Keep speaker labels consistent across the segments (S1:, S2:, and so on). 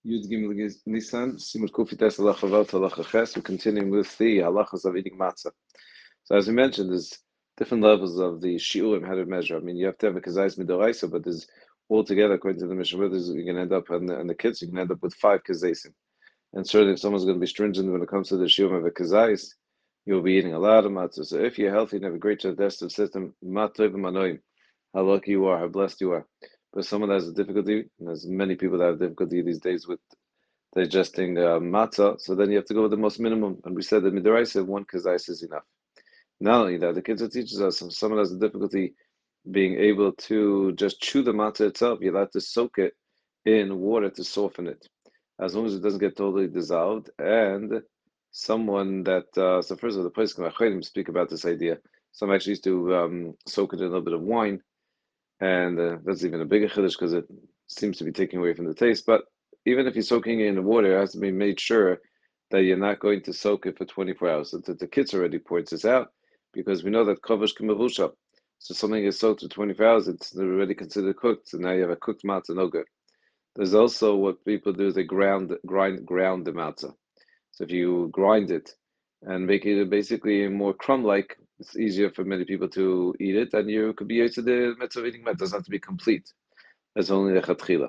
S1: Yud Gimel Nisan, Simut Kufites Halacha Vav Halacha Ches. We're continuing with the halachas of eating matzah. So as we mentioned, there's different levels of the shiurim, how to measure. I mean, you have to have a kazais midoraisa, but there's altogether, according to the Mishnah Brothers, you can end up, and the kids, you can end up with 5 kazaisim. And certainly if someone's going to be stringent when it comes to the shiurim of a kazais, you'll be eating a lot of matzah. So if you're healthy and have a great digestive system, matov manoim, how lucky you are, how blessed you are. But someone that has a difficulty, and there's many people that have difficulty these days with digesting matzah, so then you have to go with the most minimum. And we said that midoraisa, 1 kazais is enough. Not only that, the Kitzur teaches us if someone has a difficulty being able to just chew the matzah itself, you'll have to soak it in water to soften it, as long as it doesn't get totally dissolved. And someone that, so first of all, the place can speak about this idea. Some actually used to soak it in a little bit of wine, and that's even a bigger chiddush because it seems to be taking away from the taste. But even if you're soaking it in the water, it has to be made sure that you're not going to soak it for 24 hours. So the kids already points this out because we know that kovash k'mavusha. So something is soaked for 24 hours, it's already considered cooked. So now you have a cooked matzah, no good. There's also what people do is they grind the matzah. So if you grind it and make it basically more crumb-like, it's easier for many people to eat it, and you could be used to the mitzvah of eating matzah. It doesn't have to be complete. It's only the chatchila.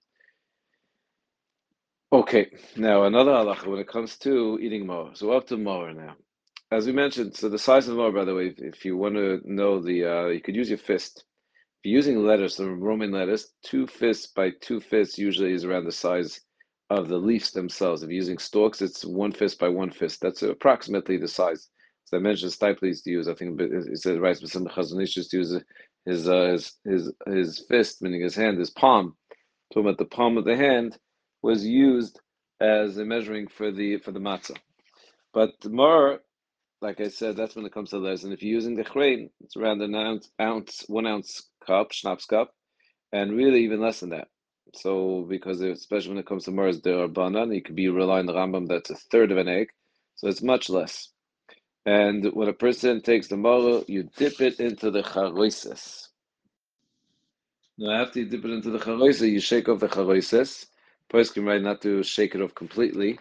S1: Okay, now another halacha when it comes to eating more. So up to more now. As we mentioned, so the size of the more, by the way, if you want to know you could use your fist. If you're using lettuce, the Roman lettuce, 2 fists by 2 fists usually is around the size of the leaves themselves. If you're using stalks, it's 1 fist by 1 fist. That's approximately the size. As I mentioned, Stiple used to use, I think it said right, but some Chazon Ish used to use his fist, meaning his hand, his palm. Talking about the palm of the hand was used as a measuring for the matzah. But more, like I said, that's when it comes to letters. And if you're using the chrein, it's around an ounce, 1 ounce cup, schnapps cup, and really even less than that. So because especially when it comes to Mars, there are banan, you could be relying on the Rambam that's a third of an egg, so it's much less. And when a person takes the mara, you dip it into the charoises. Now after you dip it into the charoises, you shake off the charoises. Person can right not to shake it off completely,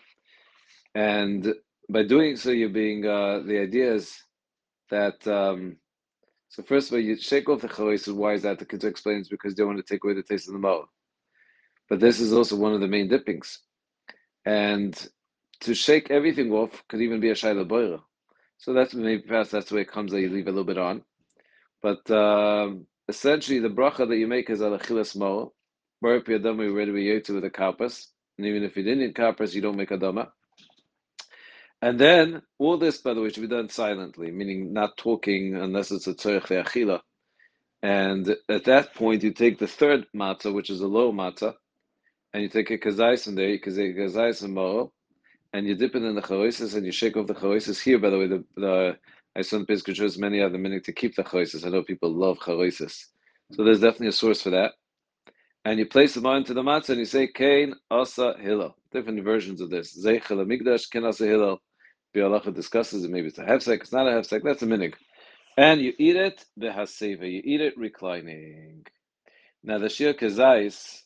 S1: and by doing so, you're being the idea is that. So first of all, you shake off the charoises. Why is that? The Kitzur explains because they want to take away the taste of the mara. But this is also one of the main dippings. And to shake everything off could even be a shayla boira. So that's maybe perhaps that's the way it comes that you leave a little bit on. But essentially, the bracha that you make is al achilas mara. Baruch Yadama, you're ready to be with a karpas. And even if you didn't eat karpas, you don't make adama. And then all this, by the way, should be done silently, meaning not talking unless it's a tzorech le'achila. And at that point, you take the third matzah, which is a low matzah, and you take a kazais in there, you take a kazais and moro, and you dip it in the charoises, and you shake off the charoises. Here, by the way, I saw in Pesach shows many other meaning to keep the charoises. I know people love charoises, so there's definitely a source for that. And you place them onto the matzah, and you say Kain Asa Hillel. Different versions of this. Zeichel Amigdash Kain Asa Hillel. Bialacha discusses it. Maybe it's a hefsek. It's not a hefsek. That's a minig. And you eat it behaseva. You eat it reclining. Now the shir kazais.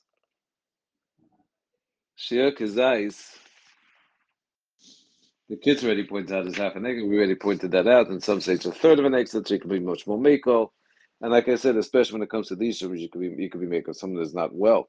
S1: The kids already pointed out is half an egg, and we already pointed that out. And some say it's a third of an egg, so that you can be much more mako. And like I said, especially when it comes to these sugars, you could be mako. Someone that's not well.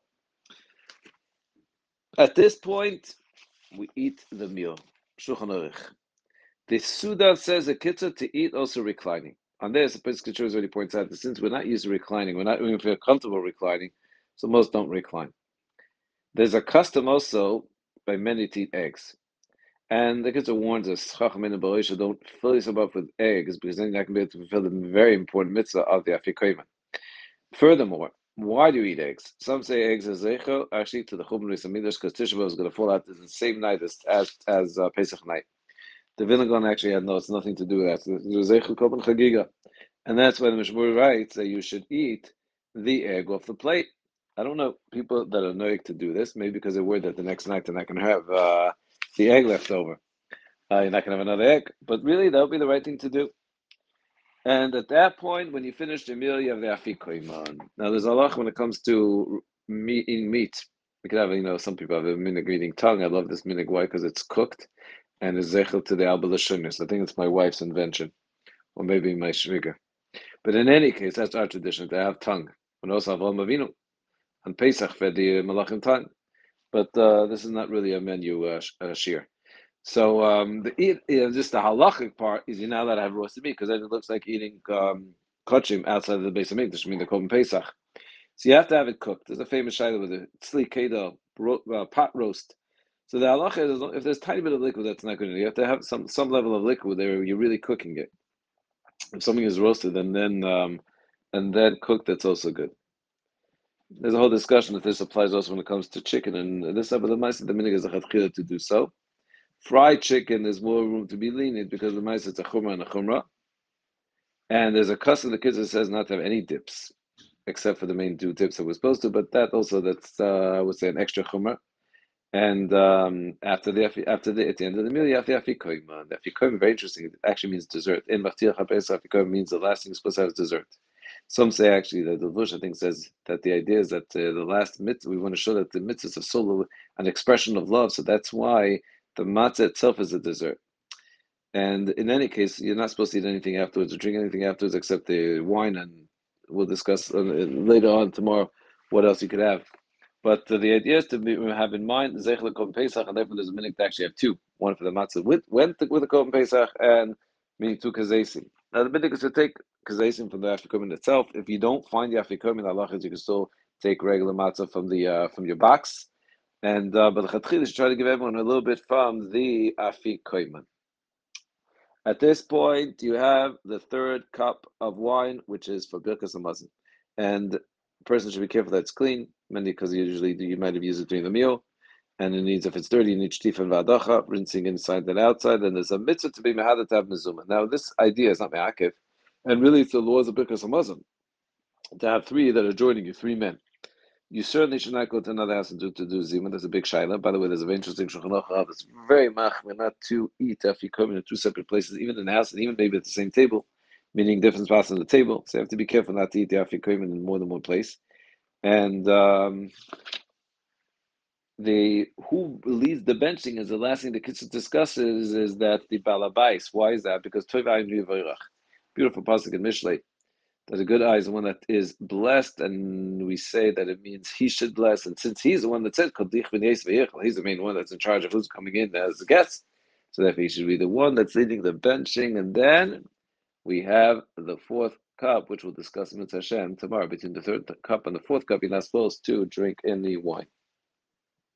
S1: At this point, we eat the meal. Shulchan Aruch. The Suda says a kitzur to eat also reclining. On this, the Pesach already points out that since we're not used to reclining, we're not even feel comfortable reclining, so most don't recline. There's a custom also by many to eat eggs. And the Kitzur warns us, Chachamim and Barisha, don't fill yourself up with eggs, because then you're not going to be able to fulfill the very important mitzvah of the Afikoyman. Furthermore, why do you eat eggs? Some say eggs are zeichel, actually, to the Chubin Ris Amidash, because Tisha B'Av is going to fall out the same night as Pesach night. The Vilnagon actually had it's nothing to do with that. There's zeichel Kopen Chagiga. And that's why the Mishmur writes that you should eat the egg off the plate. I don't know people that are knowing to do this, maybe because they're worried that the next night they're not going to have the egg left over. You're not going to have another egg. But really, that would be the right thing to do. And at that point, when you finish the meal, you have the afikoiman. Now, there's a lot when it comes to eating meat. We could have, some people have a minig eating tongue. I love this minig. Why? Because it's cooked and is zechel to the Alba Lashunis. I think it's my wife's invention, or maybe my shviga. But in any case, that's our tradition to have tongue. And also Avraham Avinu and Pesach fed the Malachim tongue. But this is not really a menu shear. So just the halachic part is you're not allowed to have roasted meat because then it looks like eating kachim outside of the base of mikdash. I mean the korban pesach. So you have to have it cooked. There's a famous shayla with a tzli kedel pot roast. So the halacha is if there's a tiny bit of liquid, that's not good enough. You have to have some level of liquid there. You're really cooking it. If something is roasted and then cooked, that's also good. There's a whole discussion if this applies also when it comes to chicken and this, but the minig is a chatchila to do so. Fried chicken, there's more room to be lenient because the mice it's a chumrah and a chumrah. And there's a custom the kids that says not to have any dips, except for the main two dips that we're supposed to. But that's I would say an extra chumrah. And at the end of the meal, you have the afikoim. The afikoim, very interesting. It actually means dessert. In machtir chapes, afikoim means the last thing you're supposed to have is dessert. Some say actually that the Vush, I think, says that the idea is that the last mitzvah, we want to show that the mitzvah is a solo, an expression of love. So that's why the matzah itself is a dessert. And in any case, you're not supposed to eat anything afterwards or drink anything afterwards except the wine. And we'll discuss later on tomorrow what else you could have. But the idea is to have in mind Zeichel Korban Pesach, and therefore there's a minute to actually have two, one for the matzah with the Korban Pesach, and meaning two kazesim. Now the minute is to take kazesim from the afikomen itself. If you don't find the afikomen, halachas you can still take regular matzah from your box. And but the chatchil is try to give everyone a little bit from the afikomen. At this point, you have the third cup of wine, which is for Birkas Hamazon. And the person should be careful that it's clean, mainly because usually you might have used it during the meal. And it needs, if it's dirty, you need shtif and vadacha, rinsing inside and outside. And there's a mitzvah to be mehadat to have mezuma. Now, this idea is not me'akev. And really, it's the laws of Birkas Hamazon to have three that are joining you, three men. You certainly should not go to another house and do zima. There's a big shaila. By the way, there's a very interesting Shulchan Aruch. It's very machmir not to eat afikomen in two separate places, even in the house and even maybe at the same table, meaning different spots on the table. So you have to be careful not to eat the afikomen in more than one place. And who leads the benching is the last thing the Kitzur discusses is that the balabais. Why is that? Because tov ayin yivarach. Beautiful pasuk in Mishlei. That a good eye is the one that is blessed, and we say that it means he should bless. And since he's the one that said, he's the main one that's in charge of who's coming in as a guest, so therefore he should be the one that's leading the benching. And then we have the fourth cup, which we'll discuss in Hashem tomorrow. Between the third cup and the fourth cup, you're not supposed to drink any wine.